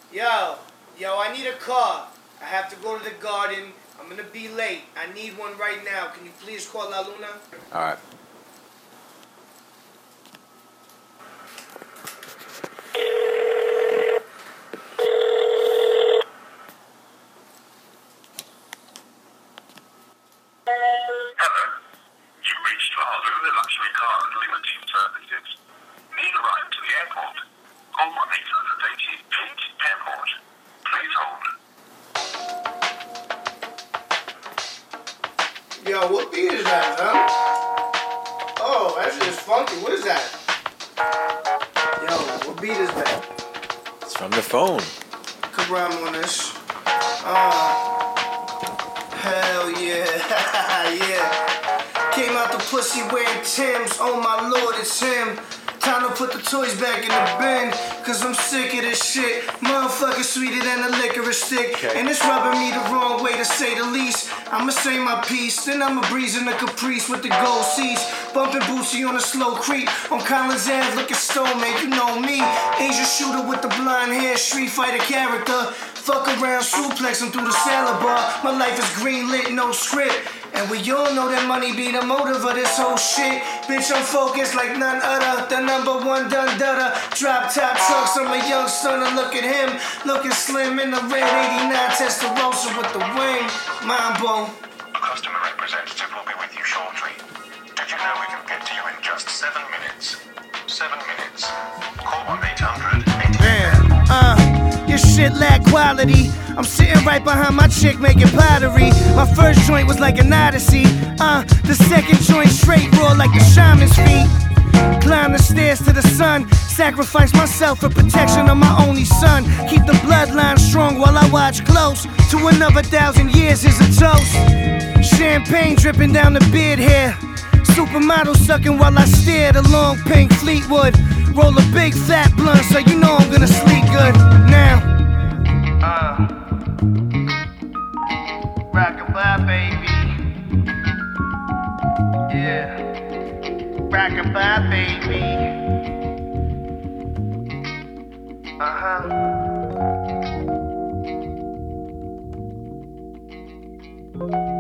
Yo, I need a car. I have to go to the garden. I'm gonna be late. I need one right now. Can you please call La Luna? All right. Hello. You reached La Luna Luxury Car and Limousine Services. Need a ride to the airport? Call 1-888 Airport. Please hold. Yo, what beat is that, huh? Oh, that shit is funky. What is that? Yo, what beat is that? It's from the phone. Could rhyme on this. Hell yeah. Yeah. Came out the pussy wearing Timbs. Oh my lord, it's him. Time to put the toys back in the bin, cause I'm sick of this shit. Motherfucker sweeter than a licorice stick. Okay. And it's rubbing me the wrong way to say the least. I'ma say my piece, then I'ma breeze in the Caprice with the gold seats. Bumping Bootsy on a slow creep. On Collins Ave looking stone, man, you know me. Asian shooter with the blonde hair, Street Fighter character. Fuck around, suplex him through the salad bar. My life is green lit, no script. And we all know that money be the motive of this whole shit. Bitch, I'm focused like none other. The number one dun-dutta. Drop top trucks, I'm a young stunner. Look at him, looking slim in the red 89 Testarossa with the wing. Mind blown. A customer representative will be with you shortly. Did you know we can get to you in just 7 minutes? 7 minutes. Call 1-800-80. Your shit lack quality. I'm sitting right behind my chick making pottery. My first joint was like an odyssey. The second joint straight raw like the shaman's feet. Climb the stairs to the sun. Sacrifice myself for protection of my only son. Keep the bloodline strong while I watch close. To another 1,000 years is a toast. Champagne dripping down the beard hair. Supermodel sucking while I stare at a long pink Fleetwood. Roll a big fat blunt so you know I'm gonna sleep good now. Rockabye, baby. Yeah. Rockabye, baby. Uh-huh.